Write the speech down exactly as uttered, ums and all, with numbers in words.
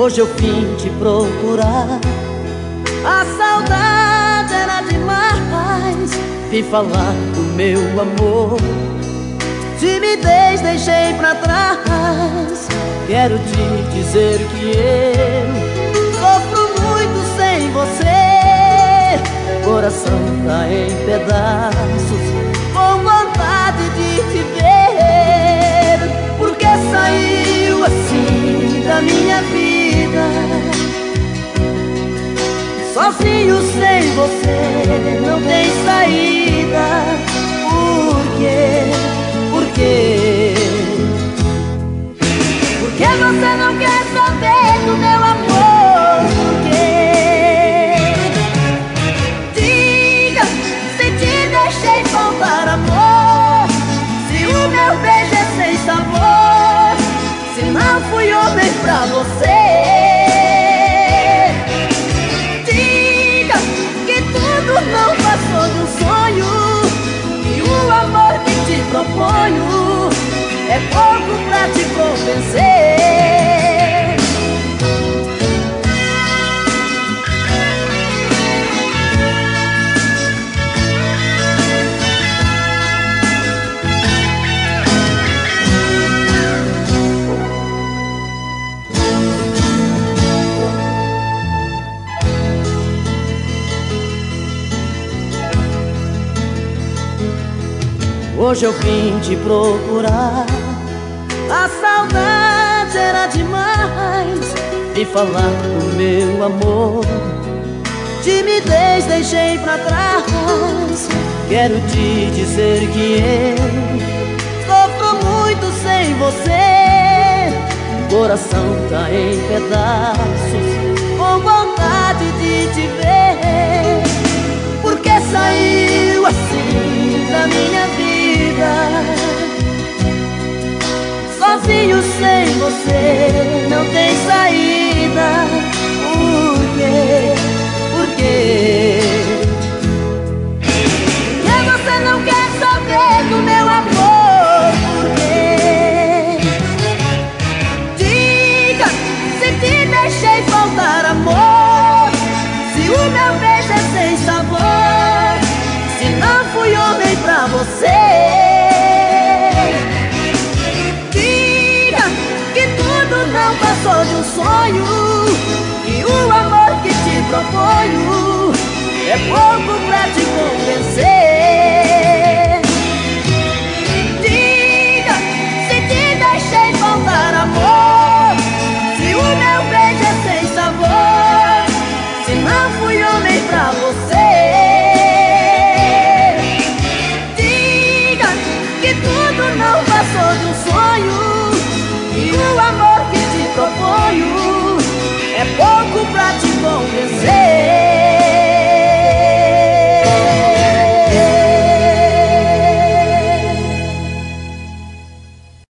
Hoje eu vim te procurar, a saudade era demais. Vim falar do meu amor, timidez deixei pra trás. Quero te dizer que eu sofro muito sem você. Coração tá em pedaços, com vontade de te ver. Porque saiu assim da minha vida, sozinho sem você não tem saída. Por quê? Por quê? Por que você não quer saber do meu amor? Por quê? Diga se te deixei faltar amor, se o meu beijo é sem sabor, se não fui homem pra você. Não passou de um sonho, e o amor que te proponho é pouco pra te convencer. Hoje eu vim te procurar, a saudade era demais. Vim falar do meu amor, timidez deixei pra trás. Quero te dizer que eu sofro muito sem você. Coração tá em pedaços, com vontade de te ver. Porque saiu assim da minha vida, sozinho sem você não tem saída. Por quê? Por quê? Porque você não quer saber do meu amor? Por quê? Diga se te deixei faltar amor, se o meu beijo é sem sabor, se não fui homem pra você. Não passou de um sonho, e o amor que te proponho é pouco pra te convencer. Diga se te deixei faltar amor, se o meu beijo é sem sabor, se não fui homem pra você. Diga que tudo não passou de um sonho, e o amor proponho é pouco pra te convencer.